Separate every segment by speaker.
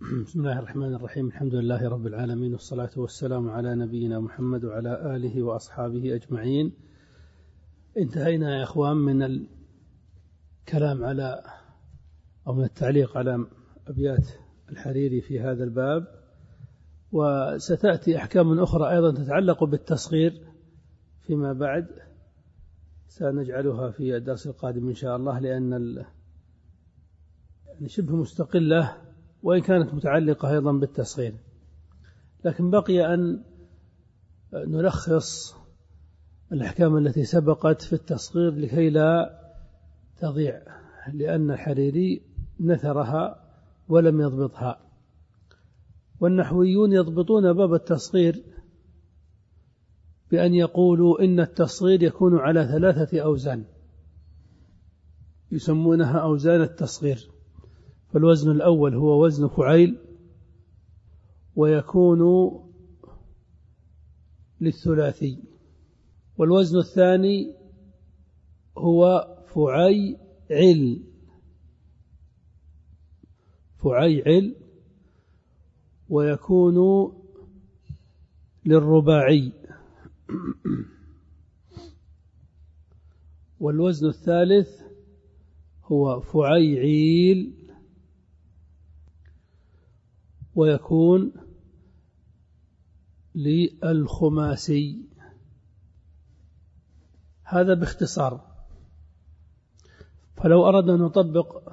Speaker 1: بسم الله الرحمن الرحيم. الحمد لله رب العالمين، والصلاة والسلام على نبينا محمد وعلى آله وأصحابه أجمعين. انتهينا يا إخوان من الكلام على أو من التعليق على أبيات الحريري في هذا الباب، وستأتي أحكام أخرى أيضا تتعلق بالتصغير فيما بعد، سنجعلها في الدرس القادم إن شاء الله، لأن شبه مستقلة وإن كانت متعلقة أيضا بالتصغير، لكن بقي أن نلخص الأحكام التي سبقت في التصغير لكي لا تضيع، لأن الحريري نثرها ولم يضبطها. والنحويون يضبطون باب التصغير بأن يقولوا إن التصغير يكون على 3 أوزان يسمونها أوزان التصغير. فالوزن الأول هو وزن فعيل، ويكون للثلاثي. والوزن الثاني هو فعيعل، ويكون للرباعي. والوزن الثالث هو فعيعيل، ويكون للخماسي. هذا باختصار. فلو أردنا أن نطبق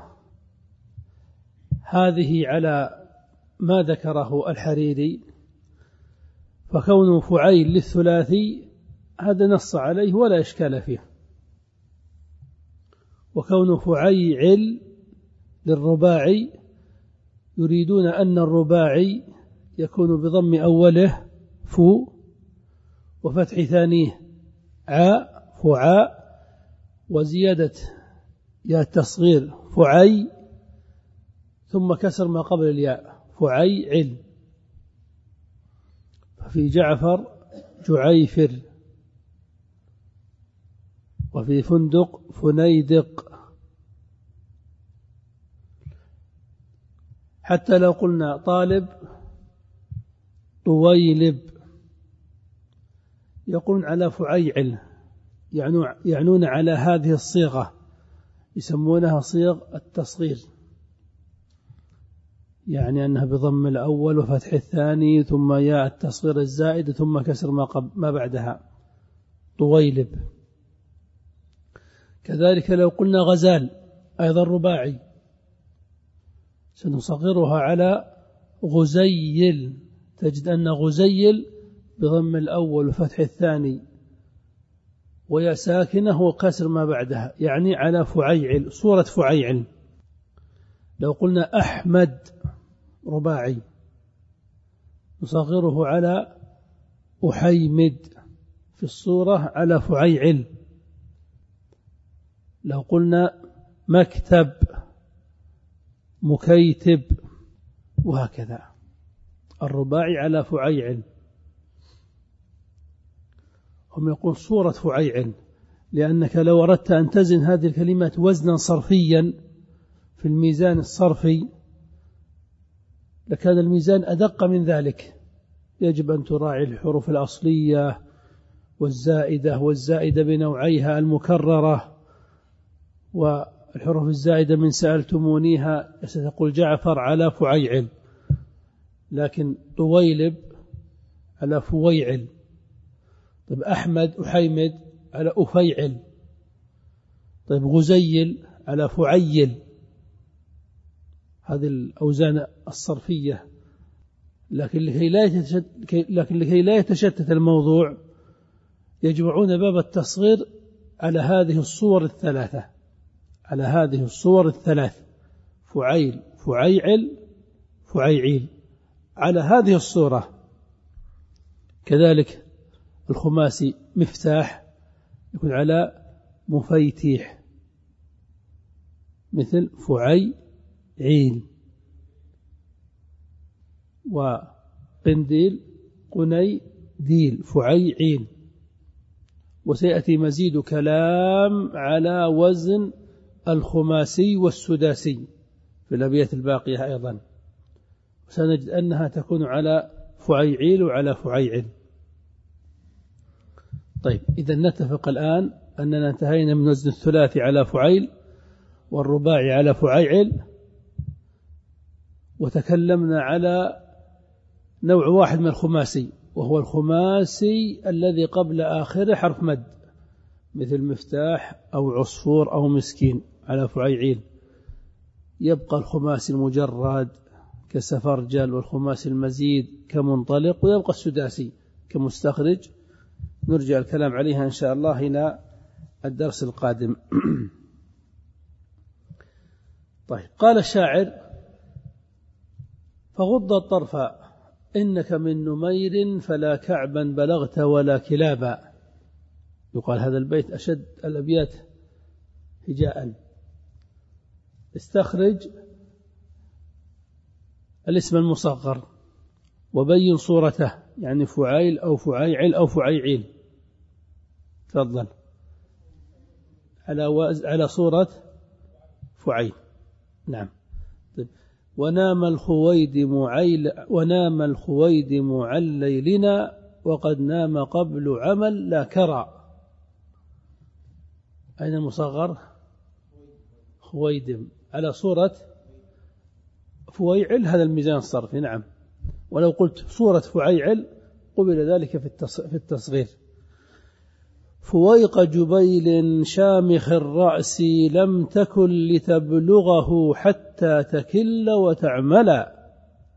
Speaker 1: هذه على ما ذكره الحريري، فكون فعيل للثلاثي هذا نص عليه ولا إشكال فيه، وكون فعيعل للرباعي يريدون أن الرباعي يكون بضم أوله فو، وفتح ثانيه عاء فعاء، وزيادة يا التصغير فعي، ثم كسر ما قبل الياء فعيعل. ففي جعفر جعيفر، وفي فندق فنيدق. حتى لو قلنا طالب طويلب يقولون على فعيعل، يعنون على هذه الصيغة، يسمونها صيغ التصغير، يعني أنها بضم الأول وفتح الثاني ثم ياء التصغير الزائد ثم كسر ما بعدها طويلب. كذلك لو قلنا غزال أيضا رباعي سنصغرها على غزيل، تجد أن غزيل بضم الأول وفتح الثاني ويا ساكنة وكسر ما بعدها، يعني على فعيعل، صورة فعيعل. لو قلنا أحمد رباعي نصغره على أحيمد في الصورة على فعيعل. لو قلنا مكتب مكيتب، وهكذا الرباعي على فعيعل. هم يقول صورة فعيعل، لأنك لو أردت أن تزن هذه الكلمات وزنا صرفيا في الميزان الصرفي لكان الميزان أدق من ذلك. يجب أن تراعي الحروف الأصلية والزائدة بنوعيها المكررة، والحروف الزائدة من سألتمونيها ستقول جعفر على فعيعل، لكن طويلب على فويعل. طيب أحمد أحيمد على أفيعل. طيب غزيل على فعيل. هذه الأوزان الصرفية. لكن لكي لا يتشتت الموضوع يجمعون باب التصغير على هذه الصور الثلاث، فعيل فعيعل فعيعيل، على هذه الصورة. كذلك الخماسي مفتاح يكون على مفيتيح، مثل فعيعيل. وقنديل قنيديل فعيعيل. وسيأتي مزيد كلام على وزن الخماسي والسداسي في الأبيات الباقية أيضا. سنجد أنها تكون على فعيعيل وعلى فعيعل. طيب إذا نتفق الآن أننا انتهينا من وزن الثلاثي على فعيل والرباعي على فعيعل، وتكلمنا على نوع واحد من الخماسي، وهو الخماسي الذي قبل آخره حرف مد، مثل مفتاح أو عصفور أو مسكين على فعيعيل. يبقى الخماسي المجرد كسفرجل، والخماسي المزيد كمنطلق، ويبقى السداسي كمستخرج. نرجع الكلام عليها إن شاء الله إلى الدرس القادم. طيب قال الشاعر: فغض الطرف إنك من نمير فلا كعبا بلغت ولا كلابا. يقال هذا البيت أشد الأبيات هجاء. استخرج الاسم المصغر وبين صورته، يعني فعيل أو فعيعل أو فعيعيل. تفضل. على صورة فعيل. نعم. طيب. ونام الخويدم عن ليلنا وقد نام قبل عمل لا كرى. أين المصغر؟ خويدم على صورة فويعل، هذا الميزان الصرفي. نعم. ولو قلت صورة فعيعل قبل ذلك في التصغير. فويق جبيل شامخ الرأس لم تكن لتبلغه حتى تكل وتعملا.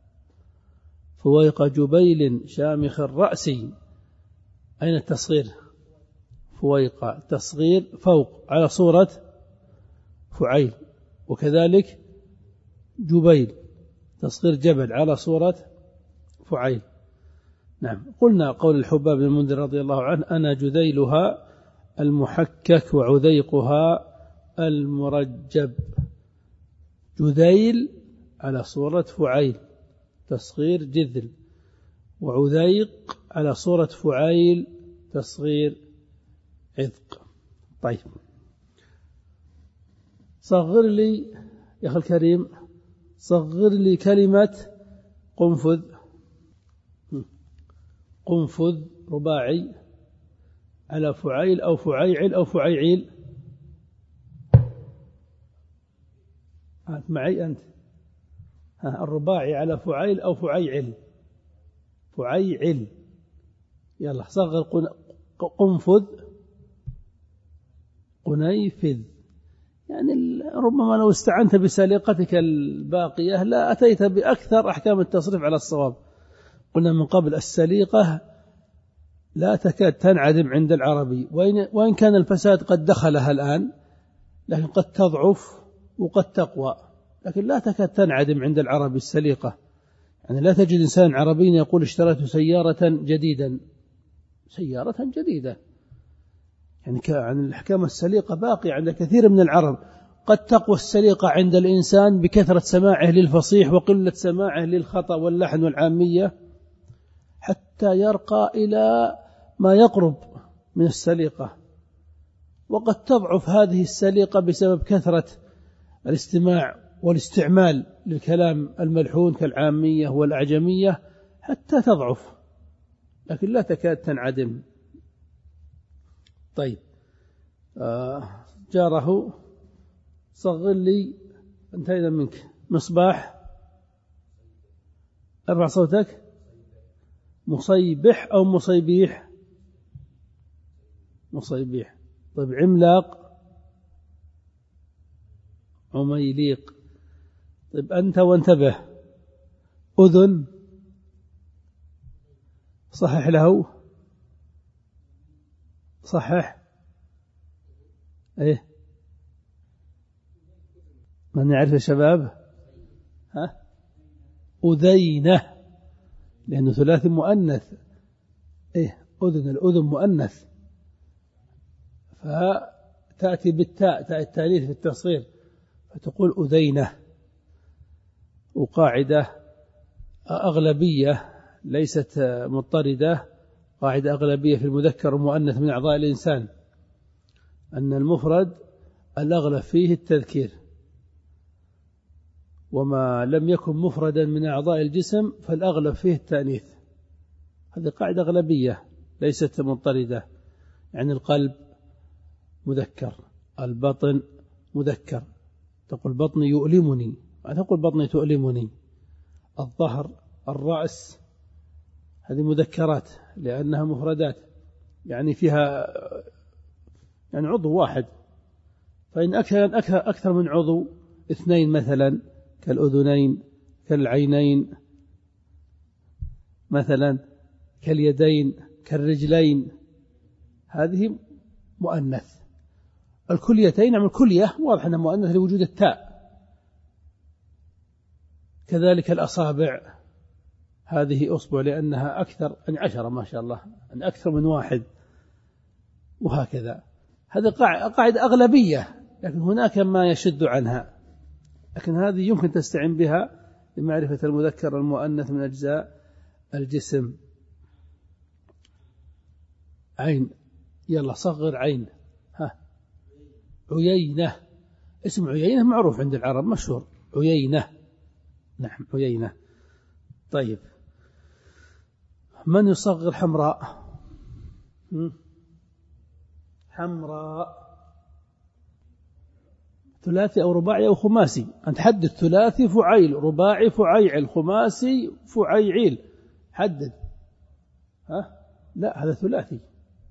Speaker 1: فويق جبيل شامخ الرأس، أين التصغير؟ فويق تصغير فوق على صورة فعيل، وكذلك جبيل تصغير جبل على صورة فعيل. نعم. قلنا قول الحباب بن المنذر رضي الله عنه: أنا جذيلها المحكك وعذيقها المرجب. جذيل على صورة فعيل تصغير جذل، وعذيق على صورة فعيل تصغير عذق. طيب صغر لي يا أخي الكريم، صغر لي كلمة قنفذ. قنفذ رباعي على فعيل أو فعيعل أو فعيعيل. معي أنت. الرباعي على فعيل أو فعيعل. فعيعل. يلا صغر. قنفذ قنيفذ. يعني ربما لو استعنت بسليقتك الباقية لا أتيت بأكثر أحكام التصريف على الصواب. قلنا من قبل السليقة لا تكاد تنعدم عند العربي، وإن كان الفساد قد دخلها الآن، لكن قد تضعف وقد تقوى، لكن لا تكاد تنعدم عند العربي السليقة. يعني لا تجد إنسان عربي يقول اشتريت سيارة جديدة. يعني عن الأحكام السليقة باقي عند كثير من العرب. قد تقوى السليقة عند الإنسان بكثرة سماعه للفصيح وقلة سماعه للخطأ واللحن والعامية، حتى يرقى إلى ما يقرب من السليقة. وقد تضعف هذه السليقة بسبب كثرة الاستماع والاستعمال للكلام الملحون كالعامية والأعجمية حتى تضعف، لكن لا تكاد تنعدم. طيب جاره صغر لي، انتهينا منك. مصباح، ارفع صوتك. مصيبح أو مصيبيح؟ مصيبيح. طيب عملاق، عميليق. طيب أنت وانتبه. أذن، صحح له. صحح. ايه من يعرف يا شباب؟ أذينة، لأنه ثلاثي مؤنث. ايه أذن، الأذن مؤنث، فتأتي بالتاء، تاء التأنيث في التصغير، فتقول أذينة. وقاعدة أغلبية ليست مضطردة، قاعدة أغلبية في المذكر والمؤنث من أعضاء الإنسان، أن المفرد الأغلب فيه التذكير، وما لم يكن مفردا من أعضاء الجسم فالأغلب فيه التأنيث. هذه قاعدة أغلبية ليست مضطردة. يعني القلب مذكر، البطن مذكر، تقول بطني يؤلمني، ما تقول بطني تؤلمني. الظهر، الرأس، هذه مذكرات لأنها مفردات، يعني فيها يعني عضو واحد. فإن أكثر من عضو، اثنين مثلا، كالأذنين، كالعينين مثلا، كاليدين، كالرجلين، هذه مؤنث. الكليتين، نعم الكلية واضح أنها مؤنث لوجود التاء. كذلك الأصابع، هذه أصبع لأنها أكثر من 10 ما شاء الله، أن أكثر من واحد، وهكذا. هذه قاعدة أغلبية، لكن هناك ما يشد عنها، لكن هذه يمكن تستعين بها لمعرفة المذكر والمؤنث من أجزاء الجسم. عين، يلا صغر عين. عيينة، اسم عيينة معروف عند العرب، مشهور، عيينة، نعم عيينة. طيب، من يصغر حمراء؟ حمراء ثلاثي أو رباعي أو خماسي؟ أنت حدد، ثلاثي فعيل، رباعي فعيعل، خماسي فعيعيل، حدد. لا، هذا ثلاثي،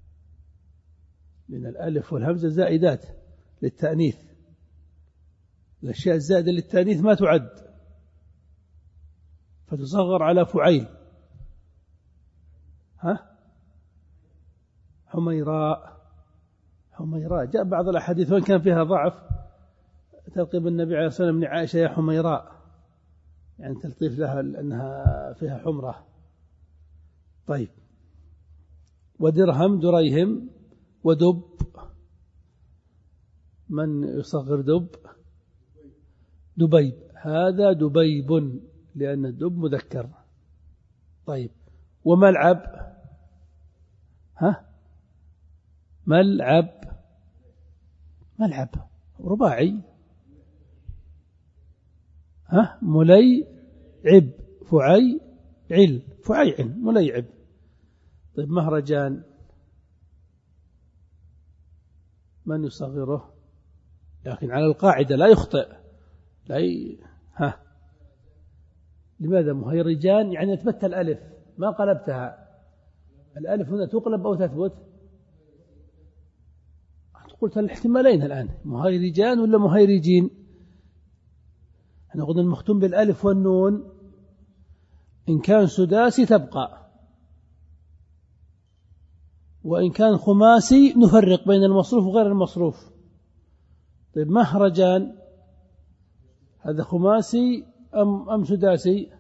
Speaker 1: لأن الألف والهمزة زائدات للتأنيث. الأشياء الزائدة للتأنيث ما تعد، فتصغر على فعيل. حميراء، حميراء جاء بعض الأحاديث وإن كان فيها ضعف تلقيب النبي عليه الصلاة والسلام لعائشة يا حميراء، يعني تلطيف لها لأنها فيها حمرة. طيب، ودرهم، دريهم، ودب، من يصغر دب؟ دبيب، هذا دبيب لأن الدب مذكر. طيب، وملعب؟ ملعب، ملعب رباعي. مليعب، فعيعل، فعيعل، مليعب. طيب، مهرجان، من يصغره؟ لكن على القاعدة لا يخطئ، لماذا مهيرجان؟ يعني أثبتت الألف ما قلبتها. الألف هنا تقلب أو تثبت؟ قلت الاحتمالين الآن، مهيرجان ولا مهيرجين. احنا قلنا المختوم بالألف والنون إن كان سداسي تبقى، وإن كان خماسي نفرق بين المصروف وغير المصروف. طيب، مهرجان هذا خماسي أم سداسي؟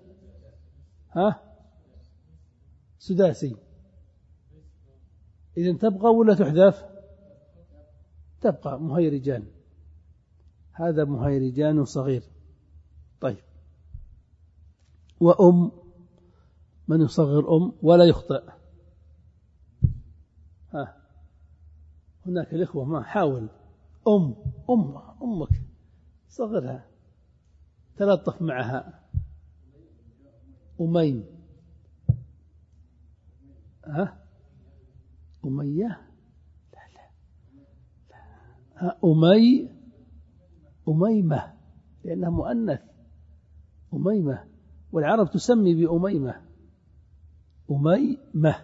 Speaker 1: سداسي. إذن تبقى ولا تحذف؟ تبقى مهيرجان، هذا مهيرجان صغير. طيب، وأم، من يصغر ولا يخطئ؟ هناك الإخوة ما حاول. أمك صغرها، تلطف معها. أمين، أمية، أميمة لأنها مؤنث، أميمة، والعرب تسمي بأميمة، أميمة.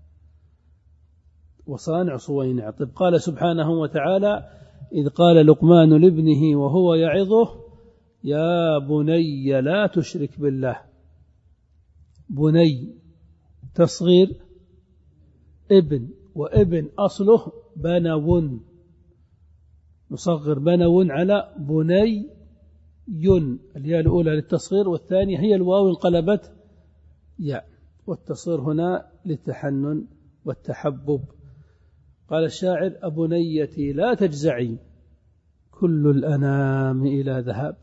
Speaker 1: وصانع صوينع. طيب، قال سبحانه وتعالى إذ قال لقمان لابنه وهو يعظه يا بني لا تشرك بالله. بني تصغير ابن، وابن أصله بنو، نصغر بنو على بني. الياء الأولى للتصغير والثانية هي الواو انقلبت ياء، والتصغير هنا للتحنن والتحبب. قال الشاعر أبنيتي لا تجزعي كل الأنام إلى ذهاب.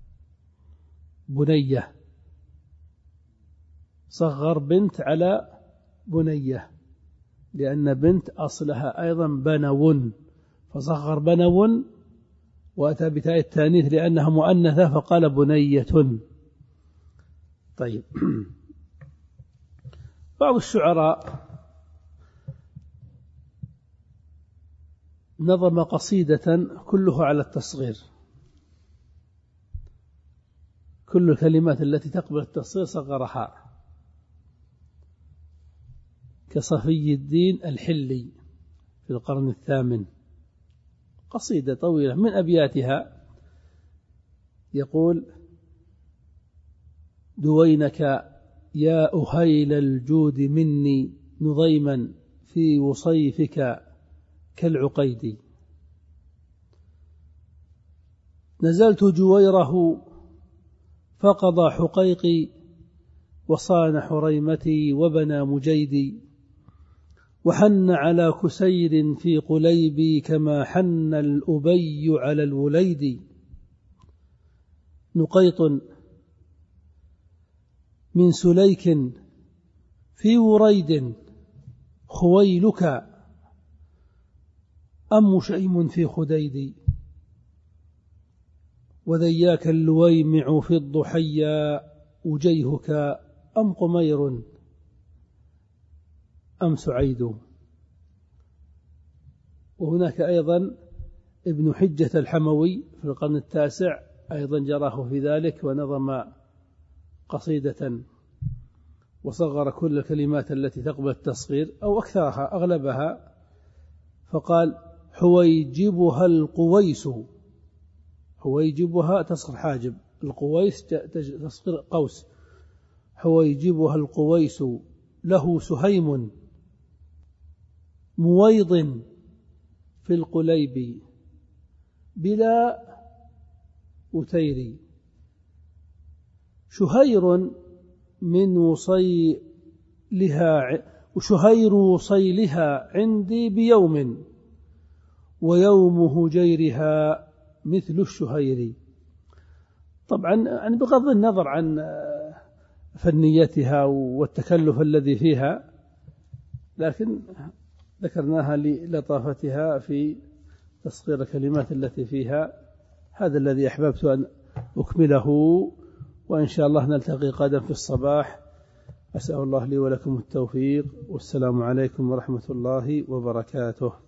Speaker 1: بنية صغر بنت على بنية، لأن بنت أصلها أيضا بنو، فصغر بنو وأتى بتاء التانيث لأنها مؤنثة فقال بنية. طيب. بعض الشعراء نظم قصيدة كلها على التصغير، كل الكلمات التي تقبل التصغير صغرها، كصفي الدين الحلي في القرن الثامن، قصيدة طويلة من أبياتها يقول: دوينك يا أهيل الجود مني نظيما في وصيفك كالعقيد، نزلت جويره فقضى حقيقي وصان حريمتي وبنى مجيدي، وحن على كسير في قليبي كما حن الأبي على الوليد، نقيط من سليك في وريد خويلك أم شيم في خديد، وذياك اللويمع في الضحيا وجيهك أم قمير أم سعيد. وهناك أيضا ابن حجة الحموي في القرن التاسع أيضا جراه في ذلك، ونظم قصيدة وصغر كل الكلمات التي تقبل التصغير أو أكثرها أغلبها، فقال: حويجبها القويس، حويجبها تصغر حاجب، القويس تصغر قوس، حويجبها القويس له سهيم مويض في القليب بلا أتير، شهير من وصيلها وشهير وصيلها عندي بيوم ويوم هجيرها مثل الشهير. طبعا يعني بغض النظر عن فنيتها والتكلف الذي فيها، لكن ذكرناها للطافتها في تصغير الكلمات التي فيها. هذا الذي أحببت أن أكمله، وإن شاء الله نلتقي غدا في الصباح. أسأل الله لي ولكم التوفيق، والسلام عليكم ورحمة الله وبركاته.